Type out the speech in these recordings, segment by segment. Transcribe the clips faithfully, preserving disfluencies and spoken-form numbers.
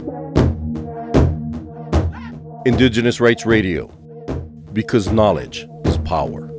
Indigenous Rights Radio, because knowledge is power.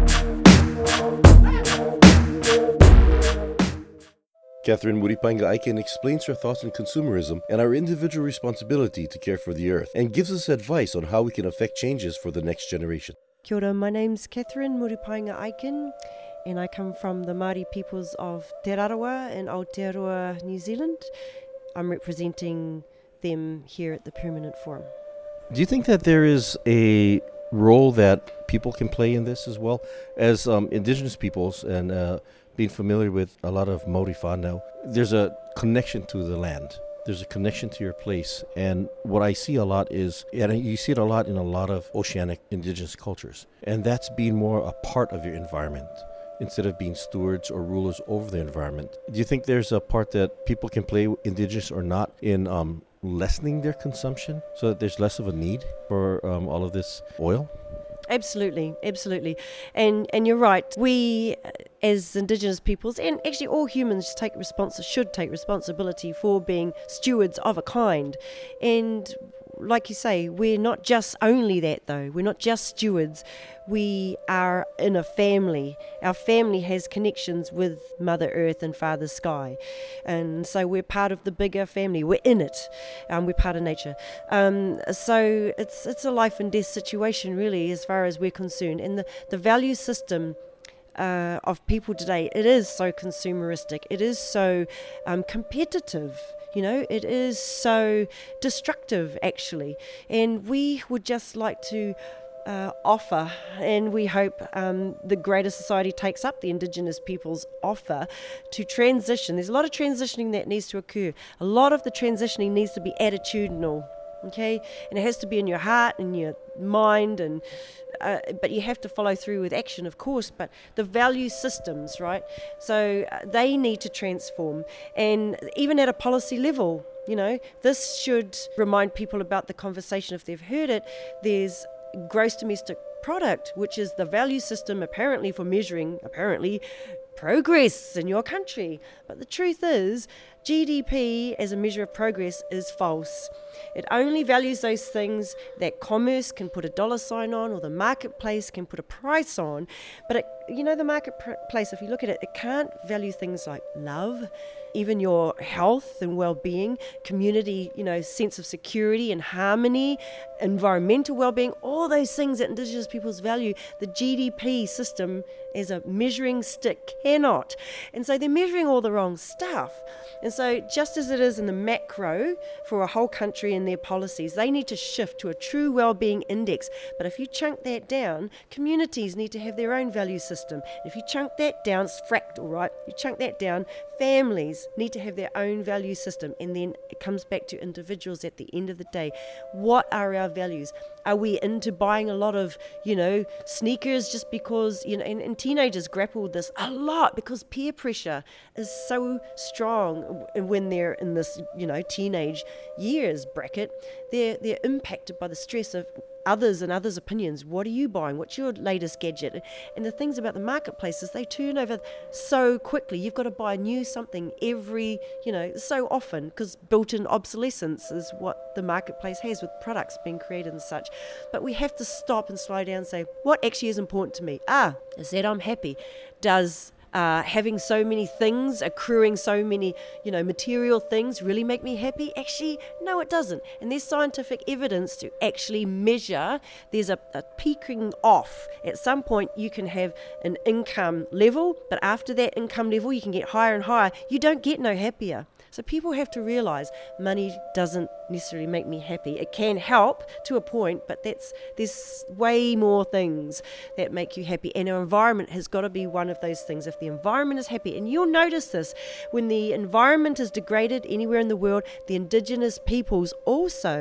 Catherine Muripanga Aiken explains her thoughts on consumerism and our individual responsibility to care for the earth, and gives us advice on how we can affect changes for the next generation. Kia ora, my name's Catherine Muripanga Aiken, and I come from the Māori peoples of Te Rarawa in Aotearoa, New Zealand. I'm representing them here at the Permanent Forum. Do you think that there is a role that people can play in this as well? As um, Indigenous peoples and uh, being familiar with a lot of Maori whānau, there's a connection to the land. There's a connection to your place. And what I see a lot is, and you see it a lot in a lot of oceanic Indigenous cultures, and that's being more a part of your environment instead of being stewards or rulers over the environment. Do you think there's a part that people can play, Indigenous or not, in um, lessening their consumption so that there's less of a need for um, all of this oil? Absolutely, absolutely. And and you're right. We, as Indigenous peoples, and actually all humans take respons- should take responsibility for being stewards of a kind. And like you say, we're not just only that though. We're not just stewards. We are in a family. Our family has connections with Mother Earth and Father Sky. And so we're part of the bigger family. We're in it. Um, we're part of nature. Um, so it's it's a life and death situation really as far as we're concerned. And the, the value system uh, of people today, it is so consumeristic. It is so um, competitive. You know, it is so destructive, actually. And we would just like to uh, offer, and we hope um, the greater society takes up the Indigenous people's offer to transition. There's a lot of transitioning that needs to occur. A lot of the transitioning needs to be attitudinal, okay? And it has to be in your heart and your mind, and uh, but you have to follow through with action, of course. But the value systems, right? So uh, they need to transform, and even at a policy level, you know, this should remind people about the conversation if they've heard it. There's gross domestic product, which is the value system apparently for measuring apparently progress in your country. But the truth is, G D P as a measure of progress is false. It only values those things that commerce can put a dollar sign on, or the marketplace can put a price on. But it, you know, the marketplace, if you look at it, it can't value things like love, even your health and well-being, community, you know, sense of security and harmony, environmental well-being, all those things that Indigenous peoples value. The G D P system as a measuring stick cannot. And so they're measuring all the wrong stuff. And so just as it is in the macro for a whole country and their policies, they need to shift to a true well-being index. But if you chunk that down, communities need to have their own value system. If you chunk that down, it's fractal, right? You chunk that down, families need to have their own value system. And then it comes back to individuals at the end of the day. What are our values? Are we into buying a lot of, you know, sneakers just because, you know, and, and teenagers grapple with this a lot because peer pressure is so strong when they're in this, you know, teenage years bracket. They're, they're impacted by the stress of others and others' opinions. What are you buying? What's your latest gadget? And the things about the marketplaces, they turn over so quickly. You've got to buy new something every, you know, so often, because built-in obsolescence is what the marketplace has with products being created and such. But we have to stop and slow down and say, what actually is important to me? Ah, is that I'm happy? Does Uh, having so many things, accruing so many, you know, material things really make me happy? Actually, no, it doesn't. And there's scientific evidence to actually measure. There's a, a peaking off. At some point, you can have an income level, but after that income level, you can get higher and higher. You don't get no happier. So people have to realize money doesn't necessarily make me happy. It can help to a point, but that's there's way more things that make you happy. And our environment has got to be one of those things. If the environment is happy, and you'll notice this, when the environment is degraded anywhere in the world, the Indigenous peoples also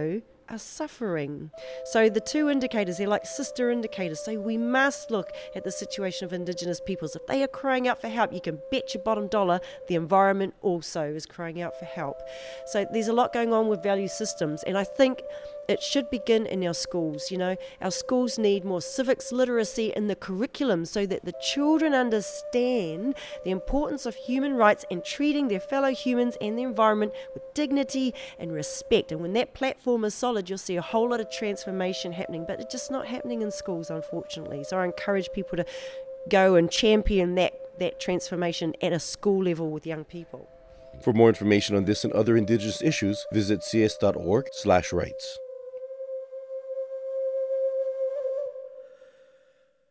are suffering. So the two indicators, they're like sister indicators. So we must look at the situation of Indigenous peoples. If they are crying out for help, you can bet your bottom dollar the environment also is crying out for help. So there's a lot going on with value systems, and I think it should begin in our schools. You know, our schools need more civics literacy in the curriculum so that the children understand the importance of human rights and treating their fellow humans and the environment with dignity and respect. And when that platform is solid, you'll see a whole lot of transformation happening, but it's just not happening in schools, unfortunately. So I encourage people to go and champion that, that transformation at a school level with young people. For more information on this and other Indigenous issues, visit c s dot org slash rights.